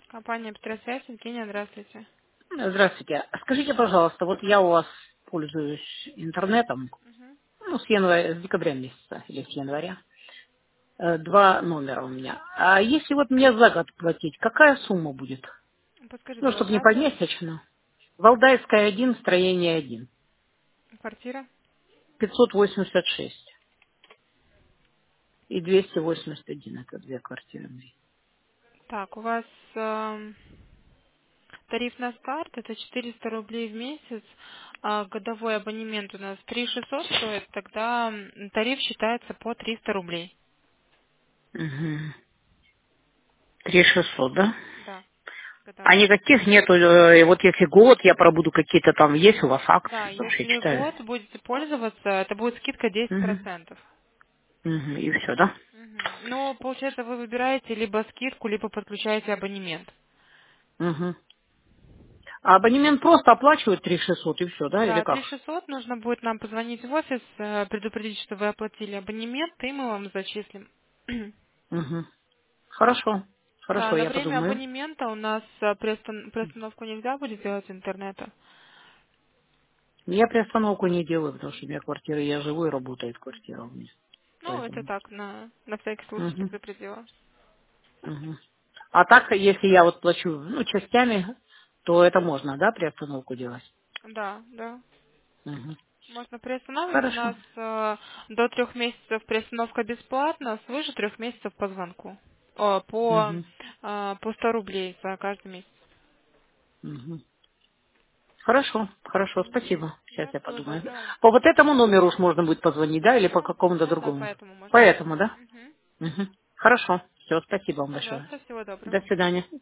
Компания Петросвязь, Евгения, здравствуйте. Здравствуйте. Скажите, пожалуйста, вот я у вас пользуюсь интернетом, Мгм. ну, с декабря месяца или с января. Два номера у меня. А если вот мне за год платить, какая сумма будет? Ну, Подскажите, чтобы ваш не адрес, помесячно. Валдайская 1, строение 1. квартира? 586 и 281. Это две квартиры мои. Так, у вас тариф на старт, это 400 рублей в месяц, а годовой абонемент у нас 3600 стоит, тогда тариф считается по 300 рублей. Угу. 3600, да? Да, А годовой. никаких нету, вот если год я пробуду какие-то там, есть у вас Да, акции, вообще если читаю. год будете пользоваться, это будет скидка Угу. 10%. Угу. И все, да? Мгм. Но, получается, вы выбираете либо скидку, либо подключаете абонемент. Угу. А абонемент просто оплачивают 3600 и все, да, или Да, как? 3600 нужно будет нам позвонить в офис, предупредить, что вы оплатили абонемент, и мы вам зачислим. Угу. Хорошо, Да, хорошо, на я время подумаю. абонемента у нас приостановку нельзя будет делать интернета. Я приостановку не делаю, потому что у меня квартира, я живу и работает квартира у меня. Ну, это Поэтому. так, на всякий случай Угу. предупредила. Угу. А так, если я вот плачу, ну, частями, то это можно, да, приостановку делать? Да, да. Угу. Можно приостанавливать. У Хорошо. нас до 3 месяцев приостановка бесплатна, свыше 3 месяцев по звонку. Угу. По 100 рублей за каждый месяц. Угу. Хорошо, хорошо, спасибо. Сейчас Да, я всего подумаю. доброго. По вот этому номеру уж можно будет позвонить, да, или по Да, какому-то да, да, другому? поэтому По можно. этому, да? Угу. Угу. Хорошо. Все, спасибо вам большое. Пожалуйста, всего доброго. До свидания.